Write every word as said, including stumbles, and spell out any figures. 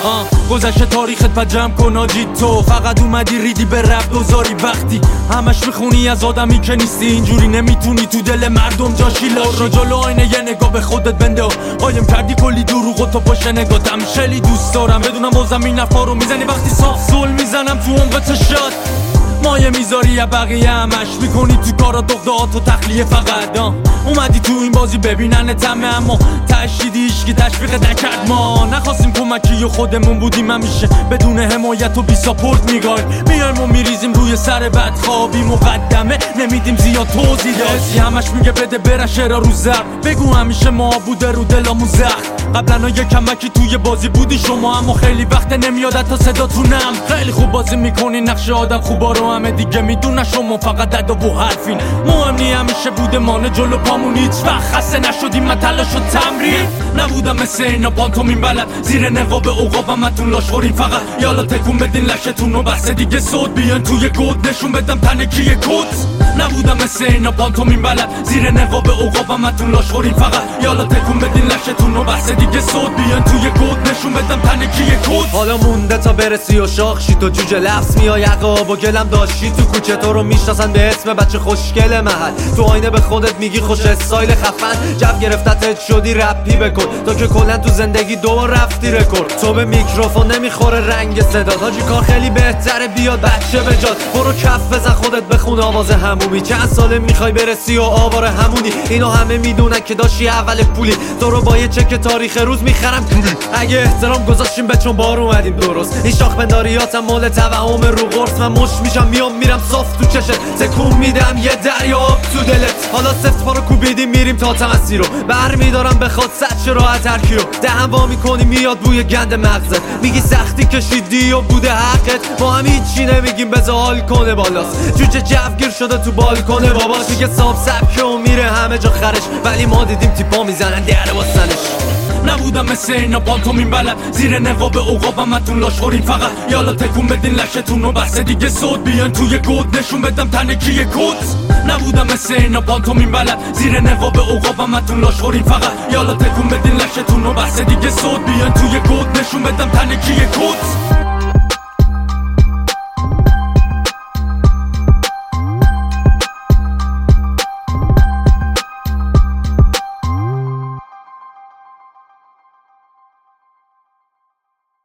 گذشته تاریخت پا جمع کن آجی تو فقط اومدی ریدی به رب دوزاری وقتی همش میخونی از آدمی که نیستی اینجوری نمیتونی تو دل مردم جاشی لاشی جلو آینه یه نگاه به خودت بنده قایم کردی کلی دروغ و تو پشت نگاتم خیلی دوست دارم بدونم با زمین نفا رو میزنی وقتی صاف زل میزنم تو عمق چشات مایه میذاری یا بقیه همش میکنی تو کارا دغدغات و تخلیه فقط اومدی تو این بازی ببینن تمه اما تشدیدی ایشکی تشویق نکرد ما نخواستیم کمکی و خودمون بودیم همیشه بدون حمایت و بی ساپورت میگایم میایم و میریزیم روی سر بدخوابی مقدمه نمیدیم زیاد توضیح داشتی همش میگه بده بره شرا رو زر بگو همیشه ما بوده رو دلامون زخم قبلا یه کمکی توی بازی بودی شما اما خیلی وقت نمیاد تا صداتونم خیلی خوب بازی میکنی نقش آدم خوبا رو همه دیگه میدونه شما فقط دادا و حرفین مهم نی همیشه بوده مانه جلو پامون هیچ وقت خسته نشدیم من تلاش و تمرین نبودم مثل اینا پانتومین بلد زیر نقاب عقابم اتون لاش خورین فقط یالا تکون بدین لشتون و بحث دیگه صد بیان توی گود نشون بدم تنکیه کت نبودم مثل اینا پانتومین بلد زیر نقاب عقابم اتون لاش خورین فقط یالا تکون بدین لشتون و بحث دیگه صد بیان توی گود نشون بدم تنکیه کت حالا مونده تا برسی و شاخ شی تو جوجه لفظ میای عقاب و گلم داشتی تو کوچه تو رو میشناسن به اسم بچه خوشگل محل تو آینه به خودت میگی خوش استایل خفن جو گرفتت شدی رپی بکن تو که کلا تو زندگی دو رفتی رکورد تو به میکروفون نمیخوره رنگ صدات حاجی کار خیلی بهتره بیاد بچه بجات برو کف بزن خودت بخون آواز همومی چند ساله میخوای برسی و آوار همونی اینو همه میدونن که داشتی اول پولی تو رو با یه چک تاریخ روز میخرم کوبی اگه احترام گذاشتیم به چون بار اومدیم درست این شاخ بنداریاتم مال توهم رو قرص من مش میشم میام میرم صاف تو چشت تکون میدم یه دریا آب تو دلت حالا سفت پا رو کوبیدیم میریم تا تمسی رو بر میدارم بخواد سچ راحت هر کیو دهن وا میکنی میاد بوی گند مغزت میگی سختی کشیدی و بوده حقت ما هم هیچی نمیگیم بذار حال کنه بالاست جوجه جوگیر شده تو بالکنه باباش میگه صاحب سبکه و میره همه جا خرش ولی ما دیدیم تیپا میزنن در واسنش نبودم مثل اینا پانتومین بلد زیر نقاب عقابم اتون لاش خورین فقط یالا تکون بدین لشتون و بحث دیگه صد بیان توی گود نشون بدم تنکیه کت نبودم مثل اینا پانتومین بلد زیر نقاب عقابم اتون لاش خورین فقط یالا تکون بدین لشتون و بحث دیگه صد بیان توی گود نشون بدم تنکیه کت